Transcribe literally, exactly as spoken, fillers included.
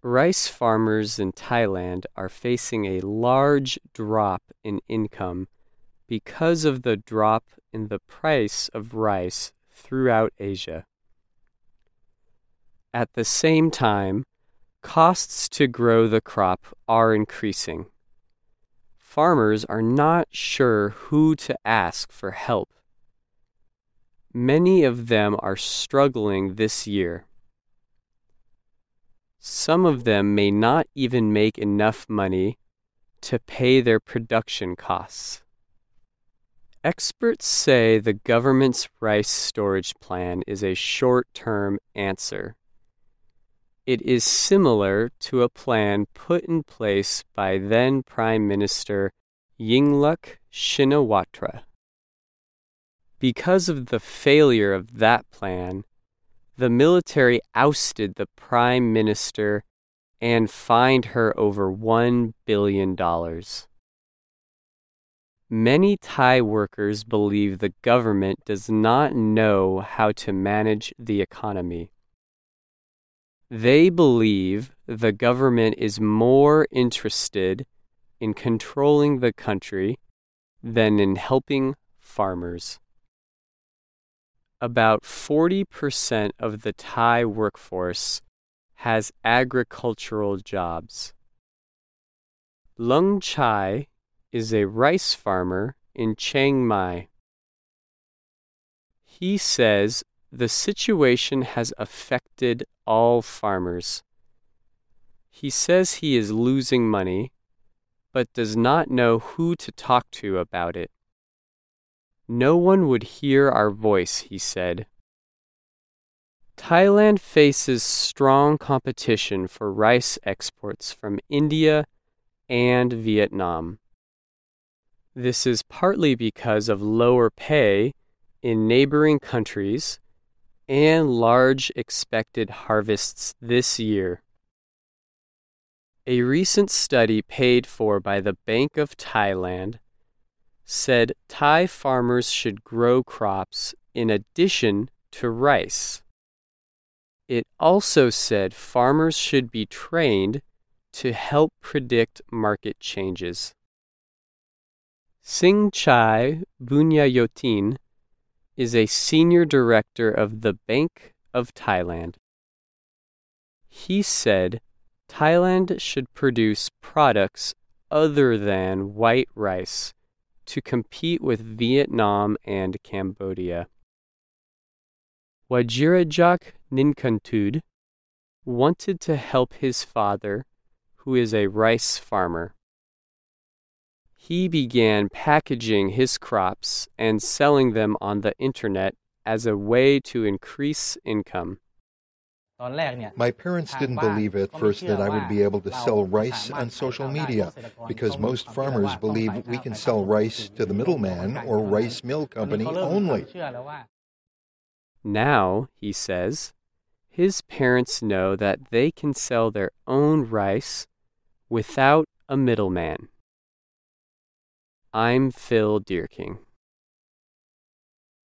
Rice farmers in Thailand are facing a large drop in income because of the drop in the price of rice throughout Asia. At the same time, costs to grow the crop are increasing. Farmers are not sure who to ask for help. Many of them are struggling this year. Some of them may not even make enough money to pay their production costs. Experts say the government's rice storage plan is a short-term answer. It is similar to a plan put in place by then Prime Minister Yingluck Shinawatra. Because of the failure of that plan, the military ousted the prime minister and fined her over one billion dollars. Many Thai workers believe the government does not know how to manage the economy. They believe the government is more interested in controlling the country than in helping farmers. About forty percent of the Thai workforce has agricultural jobs. Lung Chai is a rice farmer in Chiang Mai. He says the situation has affected all farmers. He says he is losing money, but does not know who to talk to about it. No one would hear our voice, he said. Thailand faces strong competition for rice exports from India and Vietnam. This is partly because of lower pay in neighboring countries and large expected harvests this year. A recent study paid for by the Bank of Thailand said Thai farmers should grow crops in addition to rice. It also said farmers should be trained to help predict market changes. Singh Chai Bunyayotin is a senior director of the Bank of Thailand. He said Thailand should produce products other than white rice to compete with Vietnam and Cambodia. Wajirajak Ninkantud wanted to help his father, who is a rice farmer. He began packaging his crops and selling them on the internet as a way to increase income. My parents didn't believe at first that I would be able to sell rice on social media because most farmers believe we can sell rice to the middleman or rice mill company only. Now, he says, his parents know that they can sell their own rice without a middleman. I'm Phil Deerking.